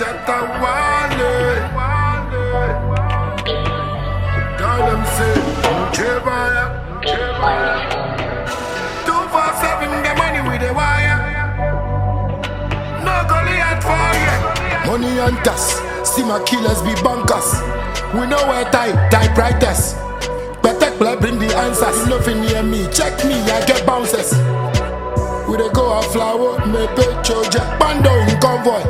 Shatta Wale. Tell them say, Jebaya. 247 get money with the wire. No Goliath for you. Money hunters, see my killers be bunkers. We know where typewriters. Better play bring the answers. Nothing near me, check me, I get bounces. We dey go a flower, me pay choja, bando in convoy.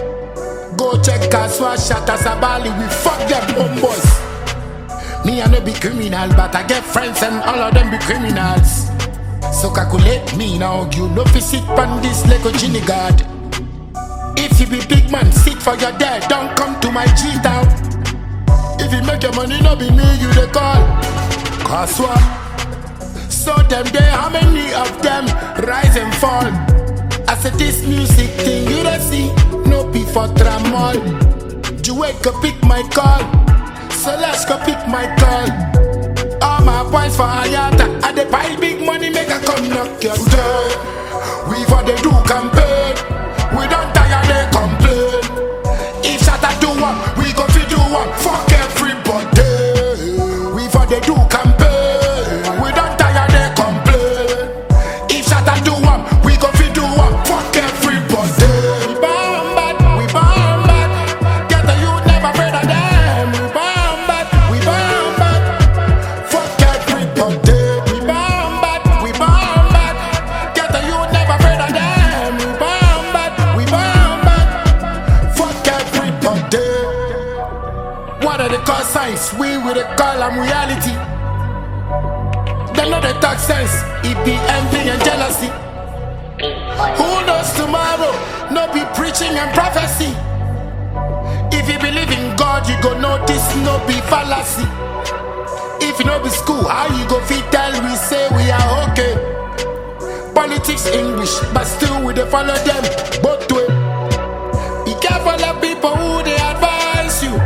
Go check Kaswa, Shatta Sabali, we fuck them homeboys. Me I no be criminal, but I get friends and all of them be criminals. So calculate me now, you no fit sit on this Lego Genie guard. If you be big man, sit for your dad, don't come to my G-town. If you make your money, no be me, you dey call Kaswa. So them there, how many of them rise and fall? I said this music thing, you don't see, no be for tramol. Duet go pick my call, so let's go pick my call. All my points for Ayata, I dey buy big money, make a come knock your door. We for the do campaign, we don't tire they complain. If Shatta do one, we go fi do one, fuck everybody. We for the do campaign, we don't tire they complain. If Shatta do one, we go fi do one, fuck everybody. We bomb bad, get the youth never afraid of them. We bomb bad, fuck everybody. We bomb bad, get the youth never afraid of them. We bomb bad, fuck everybody. What are the call signs? We will call them reality. They know the talk sense, it be envy and jealousy. Who knows tomorrow? No be preaching and prophecy. If you believe in God, you go know this no be fallacy. If you know be school, how you go fit tell we say we are okay? Politics English, but still we dey follow them both way. Be careful of people who they advise you.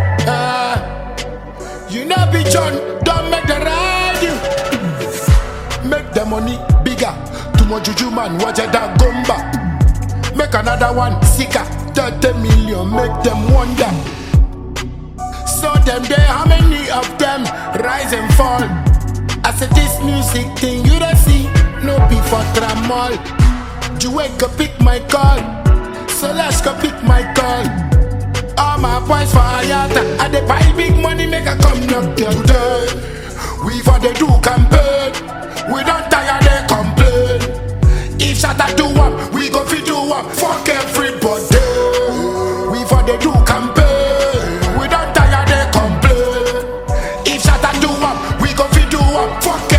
You know be John, don't make the ride you. Make the money bigger. Too much juju man, watch it that gumba. Make another one sicker. 30 million, make them wonder. So them there, how many of them rise and fall? I said this music thing, you don't see, no be for tramol. Duet go pick my call, so let's go pick my call. All my points for Ayata, I dey buy big money, make a come knock your door. We for the do campaign, we don't tire they complain. If Shatta do one, we go fi do one, fuck everybody. We for the do campaign, we don't tire they complain. If Shatta do one, we go fi do one, fuck